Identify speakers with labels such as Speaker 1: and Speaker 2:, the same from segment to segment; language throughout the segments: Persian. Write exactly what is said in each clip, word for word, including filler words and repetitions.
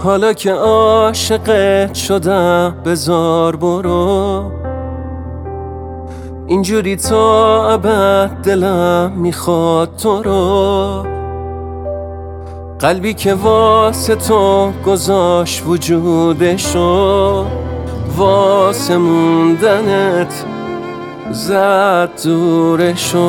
Speaker 1: حالا که عاشقت شدم بذار برو، اینجوری تا ابد دلم میخواد تو رو. قلبی که واسه تو گذاشت وجودشو، واسه موندنت زد دورشو.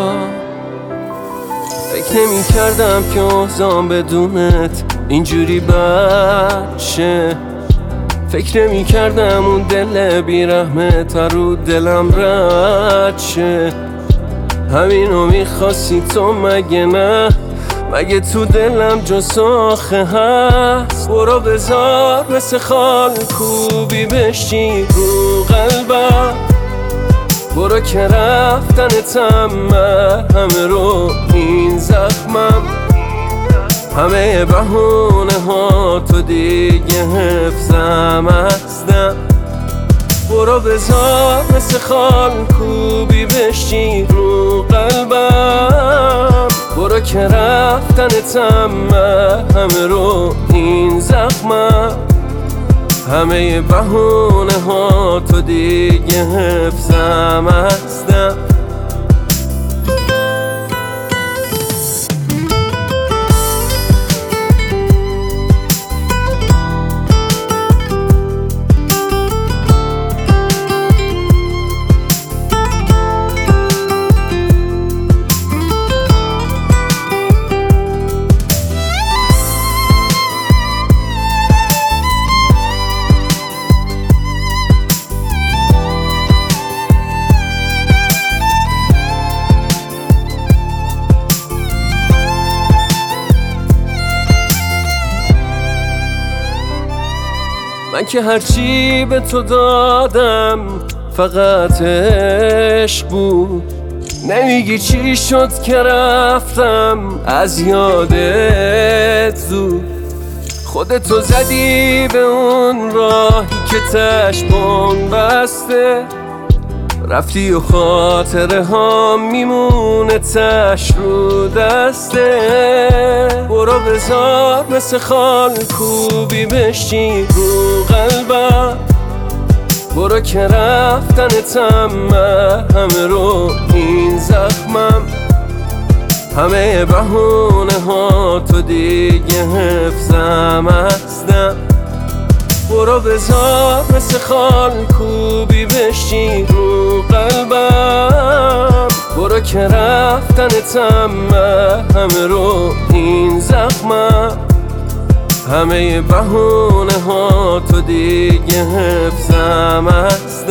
Speaker 1: فکر نمی کردم که اوزام بدونت اینجوری بد شه، فکر نمی کردم اون دل بیرحمت رو دلم رد شه. همینو میخواستی تو مگه نه؟ مگه تو دلم جز آخه هست؟ برو بذار مثل خال کوبی بشی رو قلبم، برو که رفتنتم همه رو این زخمم. همه بهونه ها تو دیگه حفظم ازدم. برو بذار مثل خال کوبی بشی رو قلبم، برو که رفتنتم همه رو این زخمم. همه بهونه ها تو دیگه حفظم ازدم. من که هرچی به تو دادم فقط عشق بود، نمیگی چی شد که رفتم از یادت زود. خودتو زدی به اون راهی که چشمم بسته، رفتی و خاطره ها میمونه تش رو دسته. برو بذار مثل خال کوبی بشی رو قلبم، برو که رفتنتم همه رو این زخمم. همه بهونه ها تو دیگه حفظم ازدم. برو بذار مثل خال کوبی بشی رو قلبم، برو که رفتنتم همه رو این زخمم. همه بهونه ها تو دیگه حفظم ازدم.